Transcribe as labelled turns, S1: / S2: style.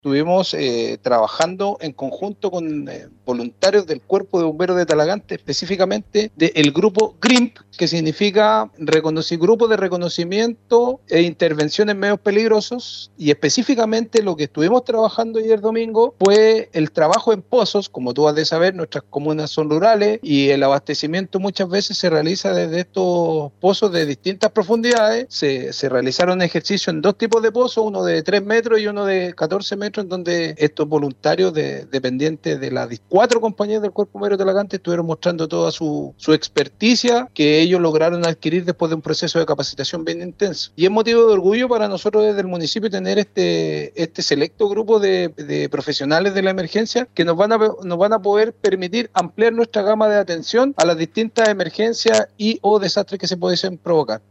S1: estuvimos trabajando en conjunto con voluntarios del Cuerpo de Bomberos de Talagante, específicamente del grupo GRIMP, que significa Grupo de Reconocimiento e Intervención en Medios Peligrosos, y específicamente lo que estuvimos trabajando ayer domingo fue el trabajo en pozos. Como tú has de saber, nuestras comunas son rurales y el abastecimiento muchas veces se realiza desde estos pozos de distintas profundidades. Se realizaron ejercicios en dos tipos de pozos, uno de 3 metros y uno de 14 metros, en donde estos voluntarios dependientes de las 4 compañías del Cuerpo Bombero de Talagante estuvieron mostrando toda su experticia que ellos lograron adquirir después de un proceso de capacitación bien intenso. Y es motivo de orgullo para nosotros desde el municipio tener este selecto grupo de profesionales de la emergencia que nos van a poder permitir ampliar nuestra gama de atención a las distintas emergencias y o desastres que se pudiesen provocar.